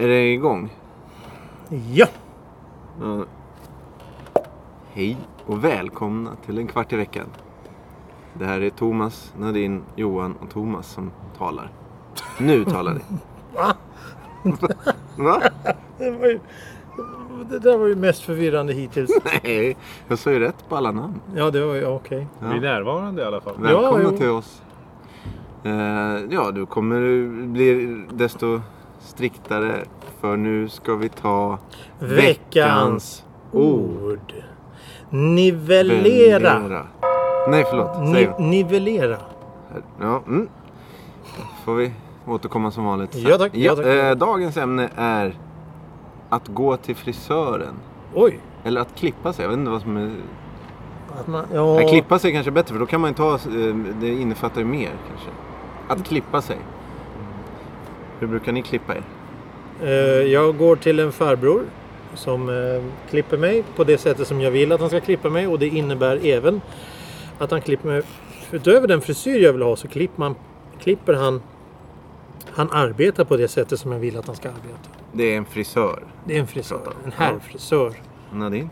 Är det igång? Ja! Hej och välkomna till en kvart i veckan. Det här är Thomas, Nadine, Johan och Thomas som talar. Nu talar ni. Va? Va? Det där var ju mest förvirrande hittills. Nej, jag sa ju rätt på alla namn. Ja, det var ju okej. Ja. Vi är närvarande i alla fall. Välkomna Ja, till oss. Du kommer bli desto striktare, för nu ska vi ta Veckans ord. Nivellera. Nej, förlåt. Säg. Nivellera. Ja, får vi återkomma som vanligt. Ja, tack. Ja, tack. Dagens ämne är att gå till frisören. Oj. Eller att klippa sig. Jag vet inte vad som är... Att klippa sig kanske bättre, för då kan man ta... Det innefattar ju mer kanske. Att klippa sig. Hur brukar ni klippa er? Jag går till en farbror som klipper mig på det sättet som jag vill att han ska klippa mig. Och det innebär även att han klipper mig. Utöver den frisyr jag vill ha så klipper han. Han arbetar på det sättet som jag vill att han ska arbeta. Det är en frisör. Det är en frisör. En herrfrisör. Nadine?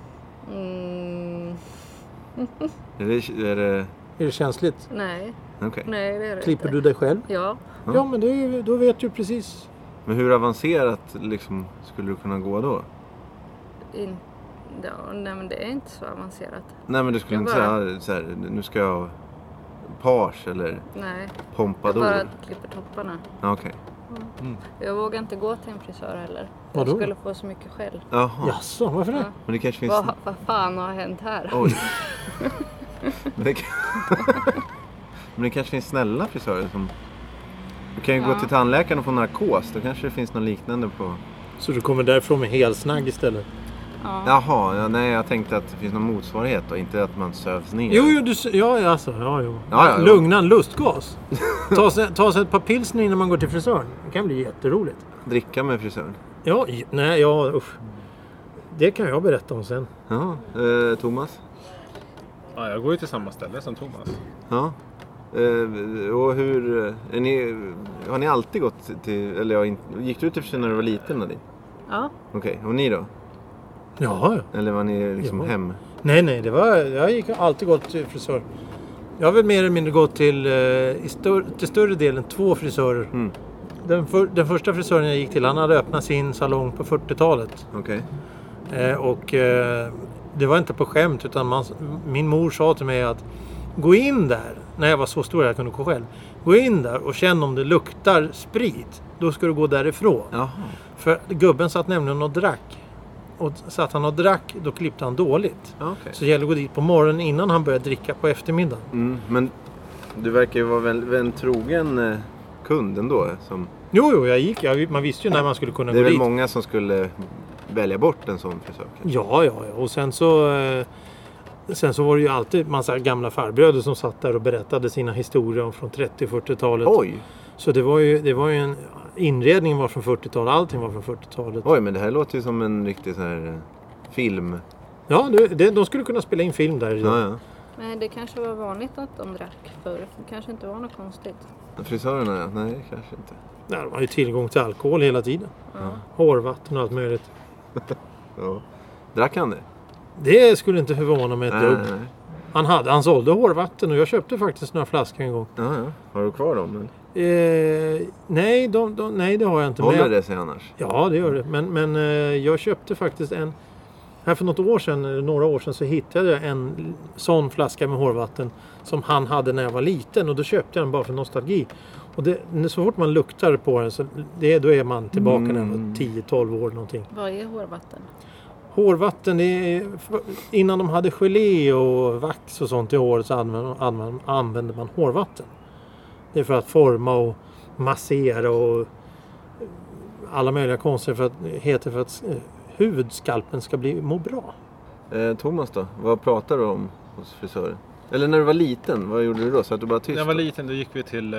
Är det känsligt? Nej. Okay. Nej, det är det Klipper inte. du dig själv? Ja. Ja, men då vet du precis. Men hur avancerat liksom, skulle du kunna gå då? Nej, men det är inte så avancerat. Nej, men du skulle inte säga så här, nu ska jag page eller Nej. pompador. Jag bara klipper topparna. Okej. Jag vågar inte gå till en frisör heller. Vadå? Jag skulle få så mycket skäll. Jaha. Jaså, varför det? Ja. Men det kanske finns... Vad fan har hänt här? Oj. Men det kanske finns snälla frisörer som... Du kan ju gå till tandläkaren och få narkos. Då kanske det finns något liknande på... Så du kommer därifrån med helsnagg istället? Ja. Jaha, nej, jag tänkte att det finns någon motsvarighet då. Inte att man sövs ner. Ja. Lugnan, lustgas. Ta sig ett par pilsner innan man går till frisören. Det kan bli jätteroligt. Dricka med frisören. Usch. Det kan jag berätta om sen. Ja, Thomas? Ja, jag går ju till samma ställe som Thomas. Ja. Och hur... har ni alltid gått till... Eller gick du till frisören när du var liten, Nadine? Ja. Okej, och ni då? Ja. Eller var ni liksom hem? Nej, jag gick alltid gått till frisör. Jag har väl mer eller mindre gått till större delen 2 frisörer. Mm. Den första frisören jag gick till, han hade öppnat sin salong på 40-talet. Okej. Det var inte på skämt, utan min mor sa till mig att gå in där, när jag var så stor att jag kunde gå själv. Gå in där och känn om det luktar sprit. Då ska du gå därifrån. Jaha. För gubben satt nämligen och drack. Och satt han och drack, då klippte han dåligt. Okay. Så det gäller att gå dit på morgonen innan han började dricka på eftermiddagen. Men du verkar ju vara väl en trogen kund ändå. Som... Jo, jag gick. Man visste ju när man skulle kunna gå dit. Det är väl många som skulle välja bort en sån frisör? Ja. Och sen så var det ju alltid massa gamla farbröder som satt där och berättade sina historier från 30-40-talet. Oj! Så det var ju en... Inredningen var från 40-talet, allting var från 40-talet. Oj, men det här låter ju som en riktig sån här film. Ja, de skulle kunna spela in film där. Ja. Men det kanske var vanligt att de drack förr. Det kanske inte var något konstigt. Frisörerna, ja. Nej, kanske inte. Nej, de har ju tillgång till alkohol hela tiden. Ja. Hårvatten och allt möjligt. Ja. Drack han det? Det skulle inte förvåna mig ett dugg. Nej. Han sålde hårvatten och jag köpte faktiskt några flaskor en gång. Ja. Har du kvar dem? Men... Nej, det har jag inte. Håller det sig annars? Ja, det gör det. Men jag köpte faktiskt här för några år sedan så hittade jag en sån flaska med hårvatten som han hade när jag var liten. Och då köpte jag den bara för nostalgi. Och så fort man luktar på den så då är man tillbaka när man var 10-12 år någonting. Vad är hårvatten? Hårvatten, innan de hade gelé och vax och sånt i håret så använde man hårvatten. Det är för att forma och massera och alla möjliga konstigheter för att huvudskalpen ska må bra. Thomas då? Vad pratar du om hos frisören? Eller när du var liten, vad gjorde du då? Så att du bara tyst? När jag var liten då gick vi till,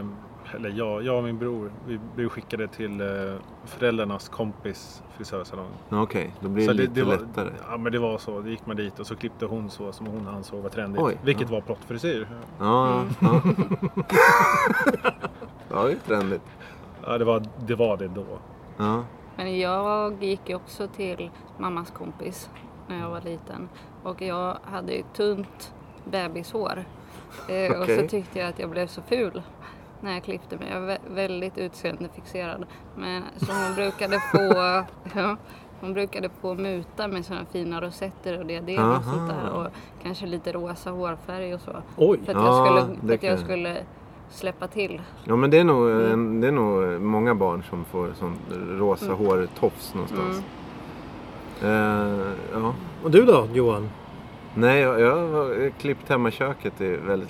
jag och min bror, vi blev skickade till föräldrarnas kompis frisörsalong. Okej, då blir det lite lättare. Ja, men det var så. Då gick man dit och så klippte hon så som hon ansåg var trendigt. Oj, vilket var plottfrisyr. Ja. Ja, det är trendigt. Ja, det var det då. Ja. Men jag gick ju också till mammas kompis när jag var liten. Och jag hade ju tunt bebishår. Och så tyckte jag att jag blev så ful när jag klippte mig. Jag var väldigt utseendefixerad. Men så hon brukade få muta med sådana fina rosetter och diadem och sånt där. Och kanske lite rosa hårfärg och så. Oj. För att jag skulle släppa till. Ja, men det är nog många barn som får sån rosa hårtofs någonstans. Ja. Och du då, Johan? Nej, jag har klippt hemma i köket i väldigt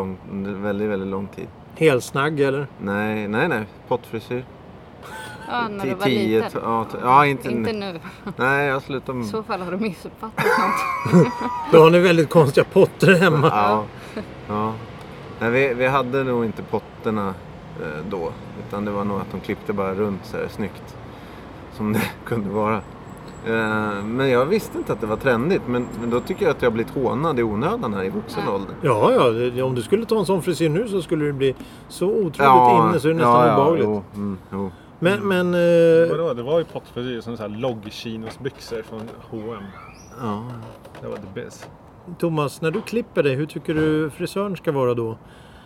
lång tid. Helsnagg eller? Nej. Pottfrisyr. Ja, när du var liten. Inte nu. Nej, jag slutade. I så fall har du missuppfattat något. Då har ni väldigt konstiga potter hemma. Ja. Nej, vi hade nog inte potterna då. Utan det var nog att de klippte bara runt så här snyggt. Som det kunde vara. Men jag visste inte att det var trendigt. Men då tycker jag att jag har blivit hånad i onödan här i vuxen ålder. Ja, om du skulle ta en sån frisyr nu så skulle det bli så otroligt inne så det är nästan obehagligt. Jo. Men Vadå? Det var ju pottfrisyr som så här logg-chinosbyxor från H&M. Ja. Det var the best. Thomas, när du klipper dig, hur tycker du frisören ska vara då?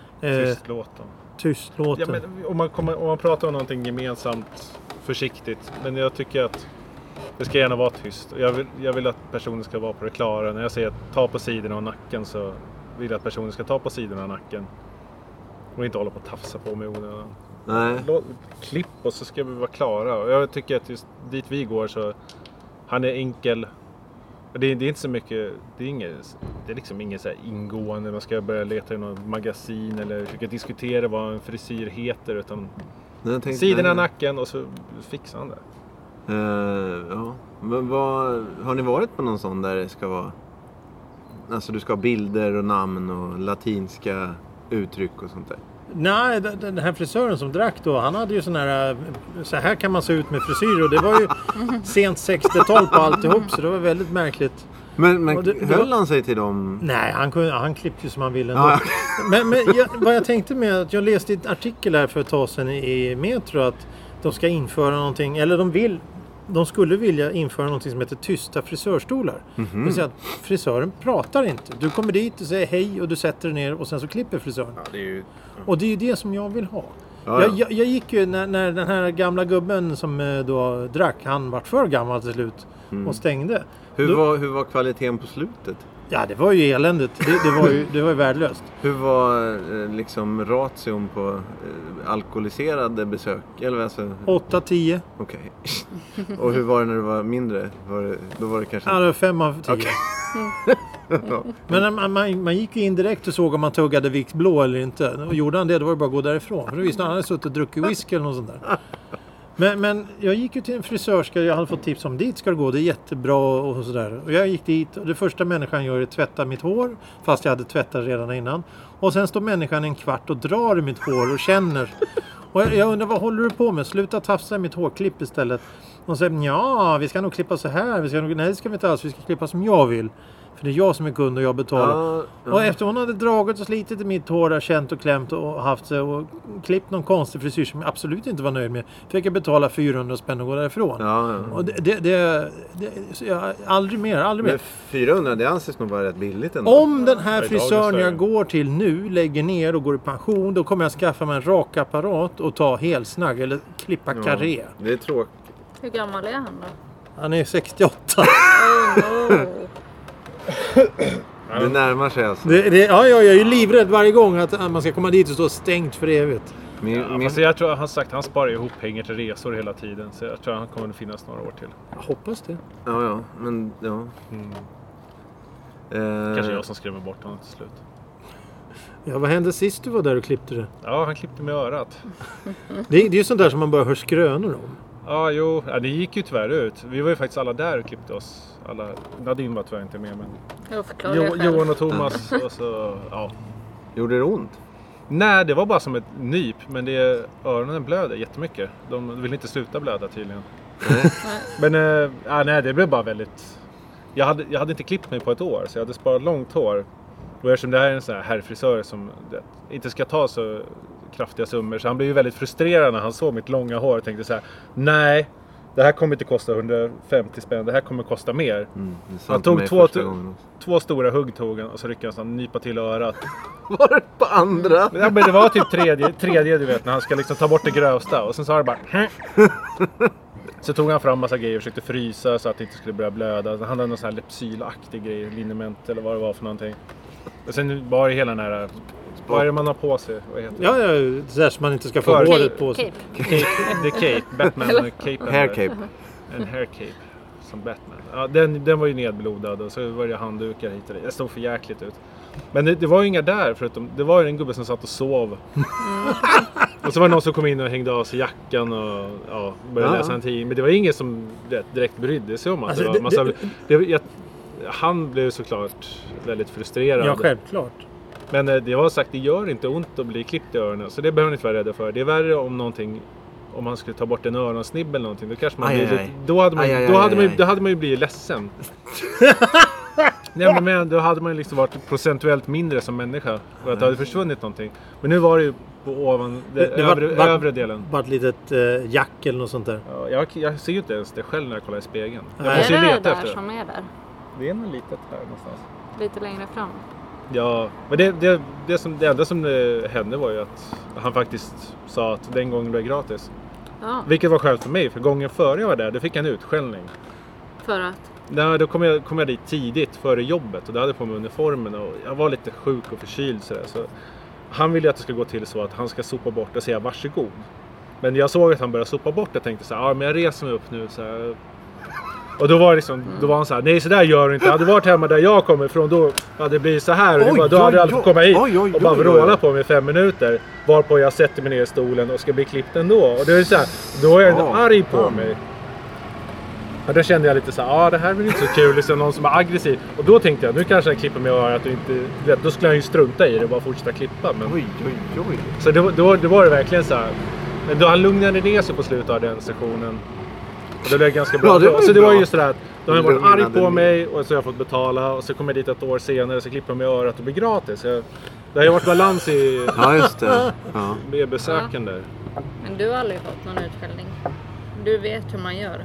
Tystlåten. Ja, men om man pratar om någonting gemensamt försiktigt. Men jag tycker att det ska gärna vara tyst. Jag vill att personen ska vara på det klara. När jag säger att ta på sidorna av nacken så vill jag att personen ska ta på sidorna av nacken. Och inte hålla på att tafsa på mig onödan. Nej. Klipp och så ska vi vara klara. Och jag tycker att just dit vi går så han är enkel. Det är inte så mycket, det är liksom inget så här ingående. Man ska börja leta i något magasin eller försöka diskutera vad en frisyr heter. Utan sidorna av nacken och så fixar han det. Ja. Men har ni varit på någon sån där det ska vara... Alltså du ska ha bilder och namn och latinska uttryck och sånt där? Nej, den här frisören som drack då, han hade ju så här kan man se ut med frisyr och det var ju sent 60-tal på alltihop så det var väldigt märkligt. Men höll han sig till dem? Nej, han klippte ju som han ville ändå. Men vad jag tänkte med att jag läste ett artikel här för ett tag sedan i Metro att de ska införa någonting, eller de skulle vilja införa någonting som heter tysta frisörstolar. Det vill säga att frisören pratar inte. Du kommer dit och säger hej och du sätter dig ner och sen så klipper frisören. Ja, det är ju... Och det är ju det som jag vill ha. Ja. Jag gick ju när den här gamla gubben som då drack, han var för gammal till slut och stängde. Hur var kvaliteten på slutet? Ja, det var ju eländigt. Det var ju värdelöst. Hur var liksom ration på alkoholiserade besök? Eller alltså... 8-10. Okej. Och hur var det när du var mindre? Då var det kanske... Ja, det var 5 av 10. Okay. Men man gick ju in direkt och såg om man tuggade Vicks blå eller inte. Och gjorde han det, då var det bara att gå därifrån. För då visste han hade suttit och druckit whisky eller något sånt där. Men jag gick ju till en frisörska, jag hade fått tips om dit ska det gå, det är jättebra och sådär. Och jag gick dit och det första människan gör är att tvätta mitt hår, fast jag hade tvättat redan innan. Och sen står människan en kvart och drar i mitt hår och känner. Och jag undrar, vad håller du på med? Sluta tafsa i mitt hårklipp istället. Och säger, ja, vi ska nog klippa så här. Nej, det ska vi inte alls, vi ska klippa som jag vill. För det är jag som är kund och jag betalar. Ja. Och efter hon hade dragit och slitit i mitt hår, känt och klämt och haft sig och klippt någon konstig frisyr som jag absolut inte var nöjd med, fick jag betala 400 spänn och gå därifrån. Ja. Och aldrig mer. Men 400, det anses nog vara rätt billigt ändå. Om den här frisören jag går till nu lägger ner och går i pension, då kommer jag skaffa mig en rakapparat och ta helsnagg eller klippa karré. Det är tråkigt. Hur gammal är han då? Han är 68. Det närmar sig alltså. Jag är ju livrädd varje gång att man ska komma dit och stå stängt för evigt. Jag tror att han sagt att han sparar ihop pengar till resor hela tiden. Så jag tror att han kommer att finnas några år till. Jag hoppas det. Ja, men ja. Kanske jag som skrämmer bort honom till slut. Ja, vad hände sist du var där och klippte det? Ja, han klippte med örat. Det är ju sånt där som man bara hör skrönor om. Ja, det gick ju tyvärr ut. Vi var ju faktiskt alla där och klippte oss. Nadine var tyvärr inte med, men Johan och Thomas och så, ja. Gjorde det ont? Nej, det var bara som ett nyp, men öronen blöder jättemycket. De vill inte sluta blöda tydligen. Men nej, det blev bara väldigt... Jag hade inte klippt mig på ett år, så jag hade sparat långt hår. Och eftersom det här är en sån här herrfrisör som inte ska ta så kraftiga summor. Så han blev ju väldigt frustrerad när han såg mitt långa hår och tänkte så här: nej, det här kommer inte kosta 150 spänn, det här kommer kosta mer. Han tog två stora hugg och så ryckade han nypa till örat. Var det på andra? Ja, men det var typ tredje du vet, när han ska liksom ta bort det grövsta. Och sen sa det bara så tog han fram massa grejer och försökte frysa så att det inte skulle börja blöda. Han hade någon sån här lepsylaktig grej, liniment eller vad det var för någonting. Och sen var det hela den här, vad är det man har på sig? Vad heter det? Ja, så där så man inte ska få håret på sig. Cape. The cape, Batman cape. Hair cape. En hair cape som Batman. Ja, den var ju nedblodad och så var det handdukar hit och dit. Det stod för jäkligt ut. Men det var ju inga där förutom, det var ju en gubbe som satt och sov. Och så var det någon som kom in och hängde av sig jackan och började läsa en tidning. Men det var ingen som direkt brydde sig om att Alltså, det var massa... Han blev såklart väldigt frustrerad. Ja, självklart. Men det var sagt, det gör inte ont att bli klippt i öronen. Så det behöver ni inte vara rädda för. Det är värre om någonting, om man skulle ta bort en öronsnibb eller någonting. Då kanske man blir lite, då hade man ju blivit ledsen. Nej, men då hade man ju liksom varit procentuellt mindre som människa. För att det hade försvunnit någonting. Men nu var det ju på övre delen. Bara ett litet jack eller något sånt där. Ja, jag ser ju inte ens det själv när jag kollar i spegeln. Jag är måste ju det leta där efter det. som är där? Det är nog litet här någonstans. Lite längre fram. Ja, men det enda som hände var ju att han faktiskt sa att den gången blev gratis. Ja. Vilket var skönt för mig, för gången före jag var där, då fick jag en utskällning. För att? Nej, då kom jag dit tidigt före jobbet och då hade jag på mig uniformen och jag var lite sjuk och förkyld sådär. Så han ville att det ska gå till så att han ska sopa bort och säga varsågod. Men jag såg att han började sopa bort och tänkte så här, men jag reser mig upp nu så här. Och då var liksom, då var han så här: nej, så där gör du inte. Hade du varit hemma där jag kommer ifrån, då hade det blivit så här. Och då hade jag aldrig fått komma hit och bara vråla på mig 5 minuter. Varpå jag sätter mig ner i stolen och ska bli klippt ändå. Och det är så här, då är jag arg på mig. Och då kände jag lite så här, det här blir inte så kul. Liksom någon som är aggressiv. Och då tänkte jag, nu kanske jag klipper mig och att du inte, då skulle jag ju strunta i det och bara fortsätta klippa. Men... Så då var det verkligen så här. Men då han lugnade ner sig på slutet av den sessionen. Och det blev ganska bra. Så det var just det där att då har jag varit arg på mig och så har jag fått betala. Och så kom jag dit ett år senare så klipper jag mig i örat och blir gratis. Det har ju varit balans i med besökande. Men du har aldrig fått någon utskällning? Du vet hur man gör?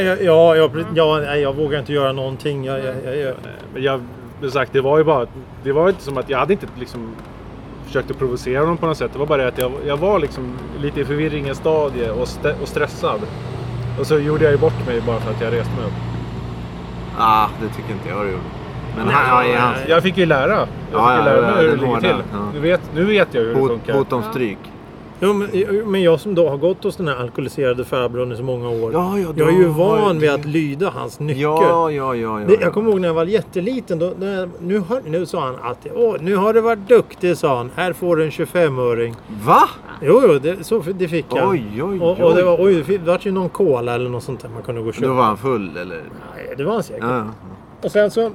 Nej, jag vågar inte göra någonting. Men jag sagt, det var ju bara, det var inte som att jag hade inte liksom försökt att provocera honom på något sätt. Det var bara det att jag var liksom lite i förvirringens stadie och stressad. Och så gjorde jag ju bort mig bara för att jag reste mig upp. Det tycker inte jag gjorde. Men jag fick ju lära. Jag fick lära mig hur det ligger till. Ja. Nu vet jag hur det funkar. Hot om stryk. Jo, men jag som då har gått hos den här alkoholiserade farbrorn i så många år. Jag är ju van vid att lyda hans nycker. Ja. Jag kommer ihåg när jag var jätteliten. Nu sa han att nu har det varit duktig, sa han. Här får du en 25-öring. Va? Jo, det fick jag. Oj. Och det var ju någon cola eller något sånt där man kunde gå och köpa. Då var han full eller? Nej, det var han säkert. Ja. Och sen så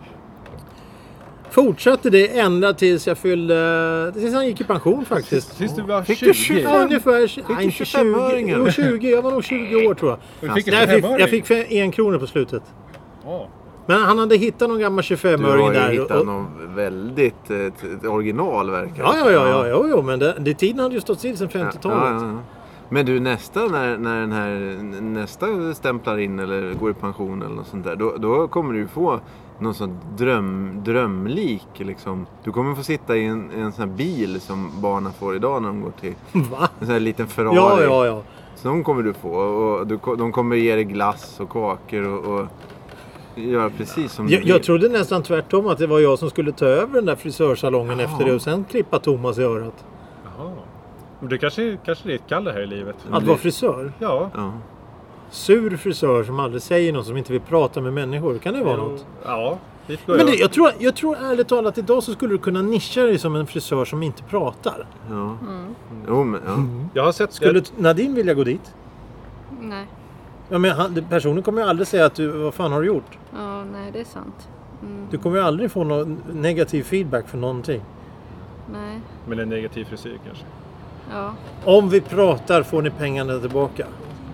fortsatte det ända tills jag fyllde... Tills han gick i pension faktiskt. Tills du var 20? Ja, ungefär. Fick du 25-öringar? Jo, 20. Jag var nog 20 år, tror jag. Jag fick 1 krona på slutet. Men han hade hittat någon gammal 25-öring där. Du har ju hittat någon väldigt original verkar. Ja, men det tiden hade ju stått still sedan 50-talet. Ja. Men du, när den här nästa stämplar in eller går i pension eller något sånt där, då kommer du få någon sån drömlik liksom. Du kommer få sitta i en sån här bil som barnen får idag när de går till. Va? En sån här liten Ferrari. Ja. Så de kommer du få och de kommer ge dig glass och kakor och göra precis som du vill. Jag trodde nästan tvärtom att det var jag som skulle ta över den där frisörsalongen efter det och sen klippa Thomas i örat. Jaha. Det kanske är ett kalle här i livet. Att vara frisör? Ja. Sur frisör som aldrig säger något, som inte vill prata med människor. Kan det vara något? Ja. Men jag tror ärligt talat idag så skulle du kunna nischa dig som en frisör som inte pratar. Ja. Jo, men, ja. Jag har sett... Skulle Nadine vilja gå dit? Nej. Ja, men personen kommer ju aldrig säga att vad fan har du gjort? Ja, nej, det är sant. Du kommer ju aldrig få någon negativ feedback för någonting. Nej. Men en negativ frisyr kanske. Ja. Om vi pratar får ni pengarna tillbaka.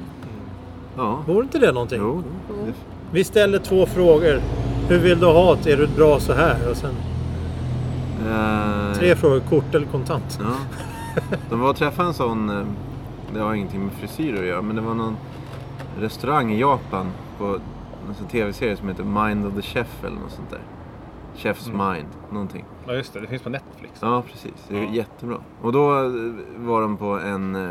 Ja. Vore inte det någonting? Jo. Vi ställer 2 frågor. Hur vill du ha det? Är du bra så här? Och sen 3 frågor, kort eller kontant? Ja. De var och träffade en sån, det har ingenting med frisyrer att göra, men det var någon restaurang i Japan på en sån tv-serie som heter Mind of the Chef eller något sånt där. Chef's Mind, någonting. Ja just det finns på Netflix. Ja, precis. Det är jättebra. Och då var de på en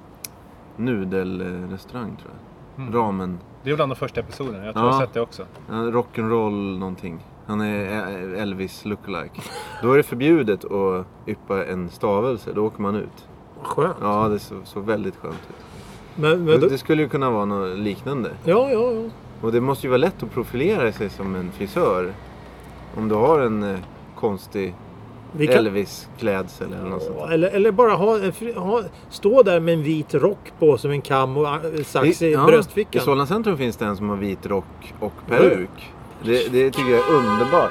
nudelrestaurang tror jag. Ramen. Det är bland de första episoderna, jag tror jag har sett det också. Rock'n'roll någonting. Han är Elvis lookalike. Då är det förbjudet att yppa en stavelse, då åker man ut. Skönt. Ja, det så väldigt skönt ut. Men Det skulle ju kunna vara något liknande. Ja. Och det måste ju vara lätt att profilera sig som en frisör. Om du har en konstig Elvis-klädsel eller något sånt. Eller bara stå där med en vit rock på som en kam och sax i bröstfickan. I Solna centrum finns det en som har vit rock och peruk. Det tycker jag är underbart.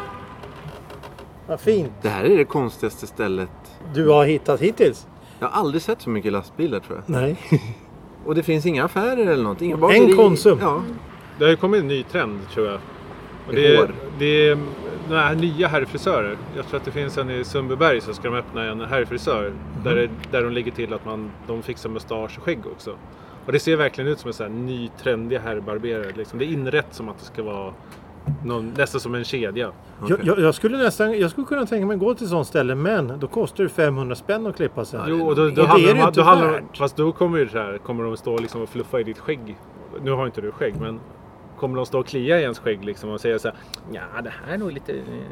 Vad fint. Det här är det konstigaste stället Du har hittat hittills? Jag har aldrig sett så mycket lastbilar tror jag. Nej. Och det finns inga affärer eller något. En Konsum. Ja. Det har ju kommit en ny trend tror jag. Och det är några här nya herrfrisörer. Jag tror att det finns en i Sundbyberg så ska de öppna en herrfrisör. Där de lägger till att de fixar mustasch och skägg också. Och det ser verkligen ut som en sån här ny trendig herrbarberare. Liksom. Det är inrätt som att det ska vara nästan som en kedja. Okay. Jag skulle kunna tänka mig att gå till ett sånt ställe, men då kostar det 500 spänn att klippa sig. Jo, och fast då kommer det så här, kommer de stå liksom och fluffa i ditt skägg. Nu har inte du skägg, men kommer de stå och klia i ens skägg liksom och säga så här, ja det här är nog lite...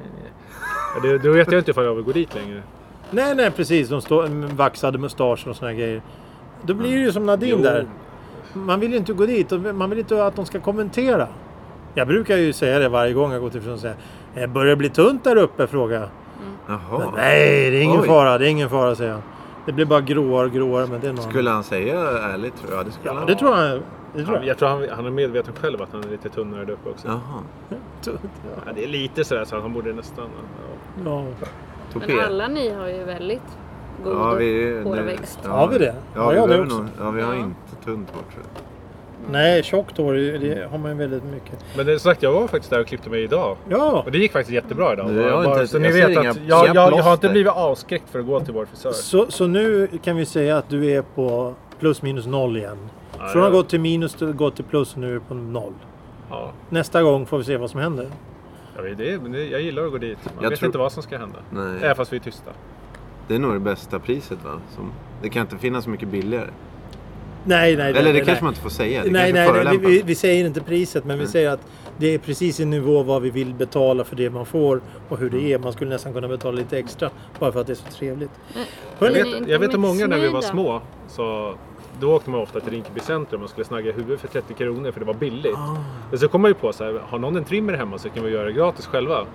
Då vet jag inte ifall jag vill gå dit längre. Nej, precis. De står med vaxade mustascher och såna här grejer. Då blir det ju som Nadine där. Man vill ju inte gå dit och man vill inte att de ska kommentera. Jag brukar ju säga det varje gång jag går till frisören och säger, det börjar bli tunt där uppe, frågar jag. Jaha. Nej, det är ingen fara, säger han. Det blir bara gråare, men det är någon... Skulle han säga ärligt tror jag? Det tror jag. Jag tror han är medveten själv att han är lite tunnare där uppe också. Jaha. Ja, det är lite sådär så han borde nästan... Ja. Men alla ni har ju väldigt god hårväxt. Har vi det? Ja, vi har inte tunt hår tror jag. Nej, tjockt hår det har man ju väldigt mycket. Men det är sagt, jag var faktiskt där och klippte mig idag. Ja. Och det gick faktiskt jättebra idag. Så ni vet att jag har inte blivit avskräckt för att gå till vår frisör. Så nu kan vi säga att du är på plus minus noll igen. Från att ha gått till minus till att gå till plus, nu är på noll. Ja. Nästa gång får vi se vad som händer. Jag gillar att gå dit. Man vet inte vad som ska hända. Nej. Även fast vi är tysta. Det är nog det bästa priset va? Det kan inte finnas så mycket billigare. Nej. Eller det kanske man inte får säga. Vi säger inte priset, men vi säger att det är precis i nivå vad vi vill betala för det man får och hur det är. Man skulle nästan kunna betala lite extra bara för att det är så trevligt. Jag vet att många när vi var små så då åkte man ofta till Rinkeby centrum och skulle snagga huvudet för 30 kronor för det var billigt. Men så kom man ju på så här, har någon en trimmer hemma så kan vi göra det gratis själva.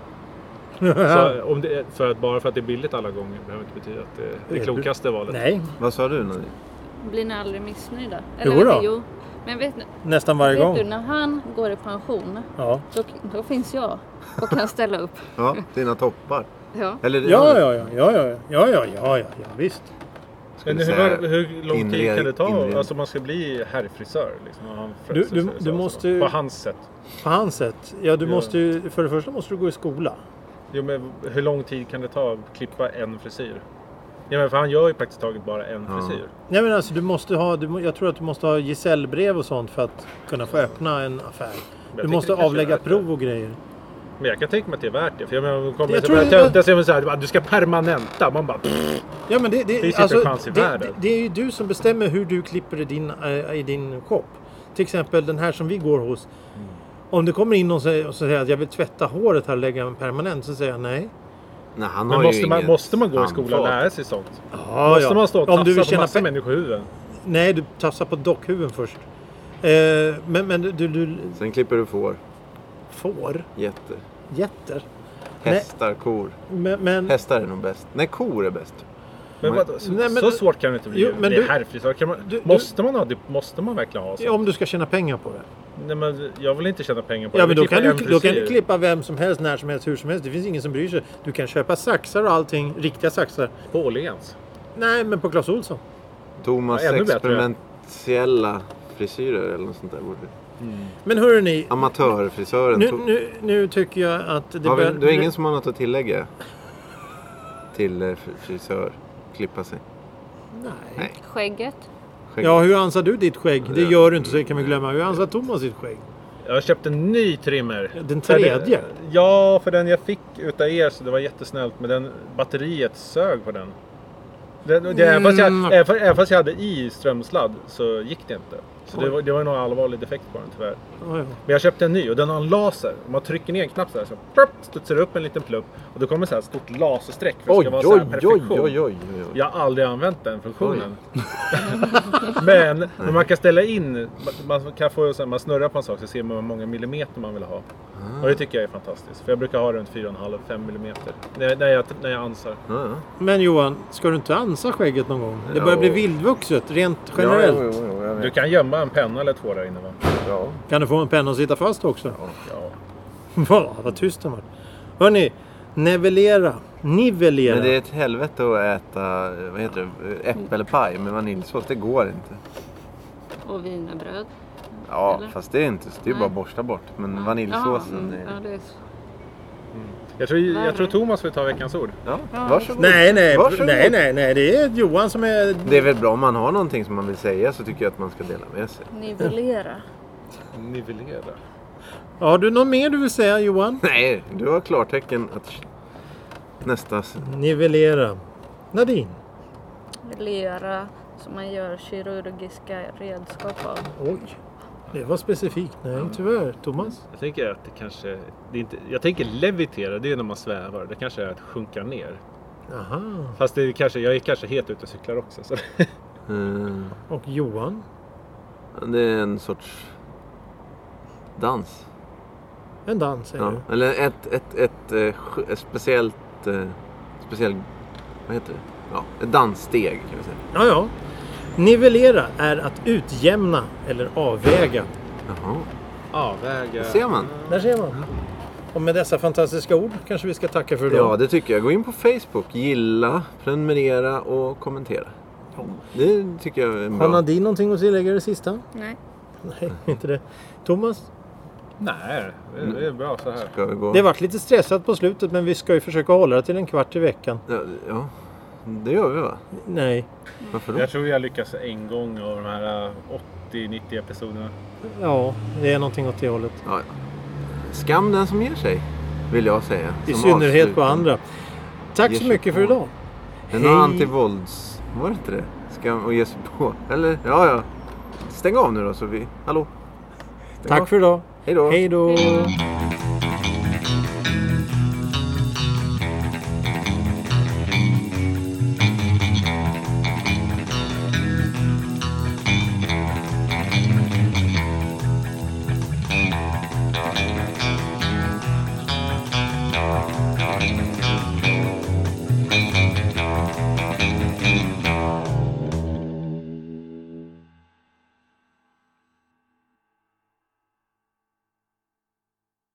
Så bara för att det är billigt alla gånger behöver inte betyda att det är det klokaste valet. Nej. Vad sa du Nadine? Blir ni aldrig missnöjda? Jo. Men vet ni, nästan varje gång. Du, när han går i pension, då finns jag och kan ställa upp. Ja, dina toppar. Ja. Eller, ja, visst. Men hur lång tid kan det ta? Alltså man ska bli herrfrisör liksom. Du måste på hans sätt. På hans sätt. Ja, du måste ju, för det första måste du gå i skola. Jo, men hur lång tid kan det ta att klippa en frisyr? Ja, men för han gör ju praktiskt taget bara en frisyr. Nej, men alltså jag tror att du måste ha gesällbrev och sånt för att kunna få öppna en affär. Du måste avlägga prov och grejer. Men jag kan tänka mig att det är värt det. För jag säger så här, du ska permanenta. Man bara... Ja, men det är chans i världen. Det är ju du som bestämmer hur du klipper i din shop. Till exempel den här som vi går hos. Om det kommer in någon och säger att jag vill tvätta håret här och lägga en permanent, så säger jag nej. Nej, men måste man gå i skolan och lära sig sånt? Ja, måste man stå och tafsa du vill på massa människohuvuden? Nej, du tafsar på dockhuvuden först. Men du... Sen klipper du får. Får? Getter? Hästar, kor. Men... Hästar är nog bäst. Nej, kor är bäst. Men så svårt kan det inte bli. Det är herrfrisör. Måste man verkligen ha så? Ja, om du ska tjäna pengar på det. Nej, men jag vill inte tjäna pengar på det. Ja, men då kan du klippa vem som helst, när som helst, hur som helst. Det finns ingen som bryr sig. Du kan köpa saxar och allting. Riktiga saxar. På Åhléns? Nej, men på Clas Ohlson. Thomas experimentella frisyrer eller något sånt där borde det. Men hörrni, amatörfrisören. Nu tycker jag att du är ingen som har något att tillägga till frisör klippa sig? Nej. Skägget? Ja, hur ansar du ditt skägg? Det gör du inte, så det kan vi glömma. Hur ansar Thomas sitt skägg? Jag har köpt en ny trimmer. Den tredje? Ja, för den jag fick utav er så det var jättesnällt. Men den batteriet sög på den. Även fast jag hade i strömsladd så gick det inte. Så det var nog allvarlig defekt på den tyvärr. Men jag köpte en ny och den har en laser. Om man trycker ner en knapp så här så studsar det upp en liten plupp. Och då kommer så här stort lasersträck för att det ska vara så här perfektion. Jag har aldrig använt den funktionen. Men man kan ställa in, man kan få så här, man snurrar på en sak så ser man hur många millimeter man vill ha. Och det tycker jag är fantastiskt. För jag brukar ha runt 4,5-5 millimeter när jag ansar. Men Johan, ska du inte ansa skägget någon gång? Det börjar bli vildvuxet, rent generellt. Jo, du kan gömma en penna eller två där inne, va? Ja. Kan du få en penna att sitta fast också? Ja. Vad tyst den var. Hörrni, nivellera. Men det är ett helvete att äta, vad heter det, äppelpaj med vaniljsås. Det går inte. Och wienerbröd? Ja, eller? Fast det är inte. Det är bara att borsta bort. Men vaniljsåsen är... Jag tror Thomas vill ta veckans ord. Ja, varsågod. Nej. Varsågod. Nej. Det är Johan som är... Det är väl bra om man har någonting som man vill säga, så tycker jag att man ska dela med sig. Nivellera. Har du något mer du vill säga, Johan? Nej, du har klartecken att nästa... Nivellera. Nadine? Lera som man gör kirurgiska redskap av. Oj, det var specifikt. Nej, tyvärr. Thomas? Jag tänker att det kanske... jag tänker levitera, det är när man svävar. Det kanske är att sjunka ner. Aha. Fast jag är kanske helt ute och cyklar också. Så. Och Johan? Det är en sorts dans. En dans, säger du? Eller ett speciellt... Vad heter det? Ja, ett danssteg kan vi säga. Ja. Nivellera är att utjämna eller avväga. Jaha. Avväga. Ser man? Där ser man. Och med dessa fantastiska ord kanske vi ska tacka för idag. Ja, det tycker jag. Gå in på Facebook, gilla, prenumerera och kommentera. Det tycker jag är bra. Har Nadine någonting att tillägga det sista? Nej. Nej, inte det. Thomas? Nej, det är bra så här. Ska vi gå? Det har varit lite stressat på slutet, men vi ska ju försöka hålla det till en kvart i veckan. Ja, det gör vi, va? Nej. Varför då? Jag tror jag lyckas en gång av de här 80-90 episoderna. Ja, det är någonting åt det hållet. Ja. Skam den som ger sig, vill jag säga. I Som synnerhet på avslutning. andra. Tack Ger så sig mycket för på. idag. Det är någon antivålds... Var det inte det? Skam och ge sig på. Eller? Ja. Stäng av nu då så vi... Hallå? Stäng av. Tack för idag. Hej då. Hej då.